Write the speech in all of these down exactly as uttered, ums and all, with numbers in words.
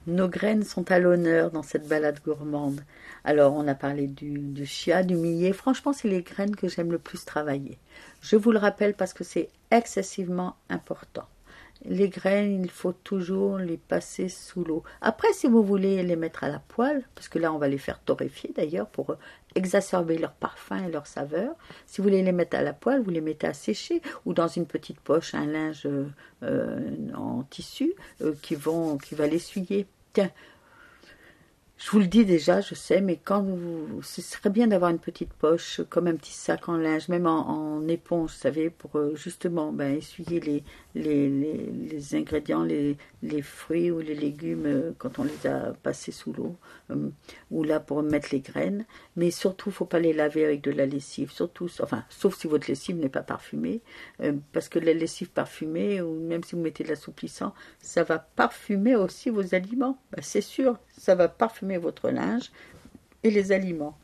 Nos graines sont à l'honneur dans cette balade gourmande. Alors, on a parlé du, du chia, du millet. Franchement, c'est les graines que j'aime le plus travailler. Je vous le rappelle parce que c'est excessivement important. Les graines, il faut toujours les passer sous l'eau. Après, si vous voulez les mettre à la poêle, parce que là, on va les faire torréfier d'ailleurs pour exacerber leur parfum et leur saveur. Si vous voulez les mettre à la poêle, vous les mettez à sécher ou dans une petite poche, un linge euh, en tissu euh, qui, vont, qui va l'essuyer. Tiens, je vous le dis déjà, je sais, mais quand vous, ce serait bien d'avoir une petite poche, comme un petit sac en linge, même en, en éponge, vous savez, pour euh, justement ben, essuyer les, les, les, les ingrédients, les, les fruits ou les légumes euh, quand on les a passés sous l'eau, euh, ou là pour mettre les graines. Mais surtout, il ne faut pas les laver avec de la lessive, surtout, enfin, sauf si votre lessive n'est pas parfumée, euh, parce que la lessive parfumée, ou même si vous mettez de l'assouplissant, ça va parfumer aussi vos aliments, ben, c'est sûr, ça va parfumer votre linge et les aliments.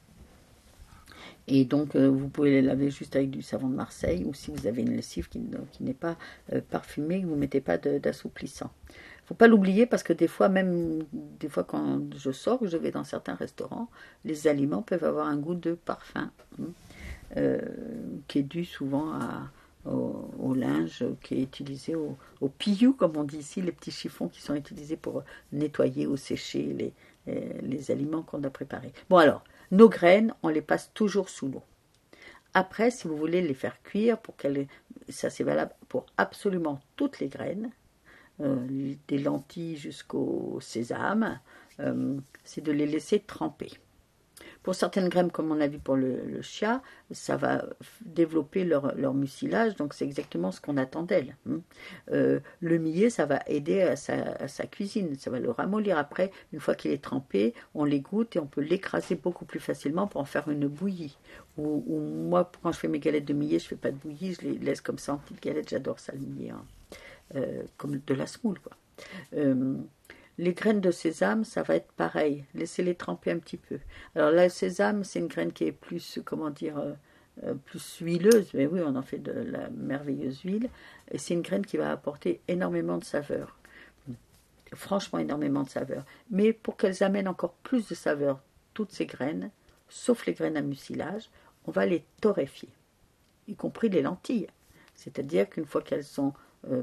Et donc, euh, vous pouvez les laver juste avec du savon de Marseille, ou si vous avez une lessive qui, qui n'est pas euh, parfumée, vous ne mettez pas d'assouplissant. Il ne faut pas l'oublier parce que des fois, même des fois quand je sors, je vais dans certains restaurants, les aliments peuvent avoir un goût de parfum, hein, euh, qui est dû souvent à, au, au linge qui est utilisé, au, au pillou, comme on dit ici, les petits chiffons qui sont utilisés pour nettoyer ou sécher les, les, les aliments qu'on a préparés. Bon alors, nos graines, on les passe toujours sous l'eau. Après, si vous voulez les faire cuire, pour qu'elles, ça c'est valable pour absolument toutes les graines, euh, des lentilles jusqu'au sésame, euh, c'est de les laisser tremper. Pour certaines graines, comme on a vu pour le, le chia, ça va développer leur, leur mucilage, donc c'est exactement ce qu'on attend d'elle. Hein. Euh, le millet, ça va aider à sa, à sa cuisine, ça va le ramollir. Après, une fois qu'il est trempé, on l'égoutte et on peut l'écraser beaucoup plus facilement pour en faire une bouillie. Ou, ou moi, quand je fais mes galettes de millet, je ne fais pas de bouillie, je les laisse comme ça en petites galettes, j'adore ça le millet, hein. euh, comme de la semoule, quoi. Euh, Les graines de sésame, ça va être pareil. Laissez-les tremper un petit peu. Alors là, le sésame, c'est une graine qui est plus, comment dire, euh, plus huileuse. Mais oui, on en fait de la merveilleuse huile. Et c'est une graine qui va apporter énormément de saveur. Franchement, énormément de saveur. Mais pour qu'elles amènent encore plus de saveur, toutes ces graines, sauf les graines à mucilage, on va les torréfier, y compris les lentilles. C'est-à-dire qu'une fois qu'elles sont euh,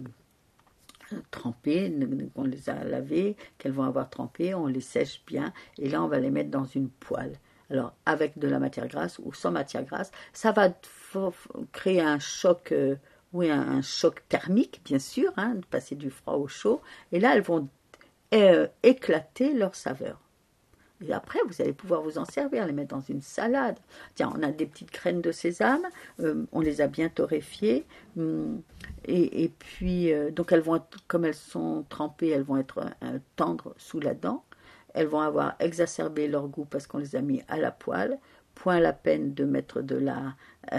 trempées, qu'on les a lavées, qu'elles vont avoir trempées, on les sèche bien et là on va les mettre dans une poêle. Alors avec de la matière grasse ou sans matière grasse, ça va créer un choc, euh, oui un, un choc thermique bien sûr, hein, de passer du froid au chaud, et là elles vont euh, éclater leur saveur. Et après, vous allez pouvoir vous en servir, les mettre dans une salade. Tiens, on a des petites graines de sésame, euh, on les a bien torréfiées. Hum, et, et puis, euh, donc elles vont être, comme elles sont trempées, elles vont être euh, tendres sous la dent. Elles vont avoir exacerbé leur goût parce qu'on les a mis à la poêle. Point la peine de mettre de la...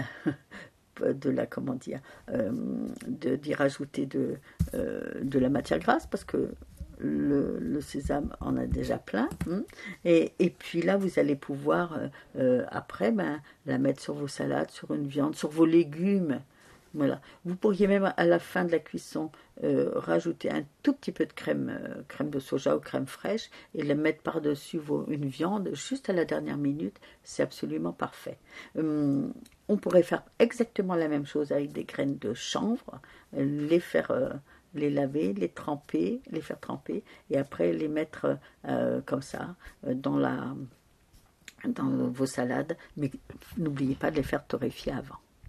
Euh, de la, comment dire, euh, de, d'y rajouter de, euh, de la matière grasse parce que Le, le sésame en a déjà plein, hein, et, et puis là vous allez pouvoir euh, euh, après ben, la mettre sur vos salades, sur une viande, sur vos légumes. Voilà. Vous pourriez même à la fin de la cuisson euh, rajouter un tout petit peu de crème, euh, crème de soja ou crème fraîche et la mettre par-dessus vos, une viande juste à la dernière minute. C'est absolument parfait. Hum, on pourrait faire exactement la même chose avec des graines de chanvre, euh, les faire... Euh, les laver, les tremper, les faire tremper, et après les mettre euh, comme ça euh, dans, la, dans vos salades. Mais n'oubliez pas de les faire torréfier avant.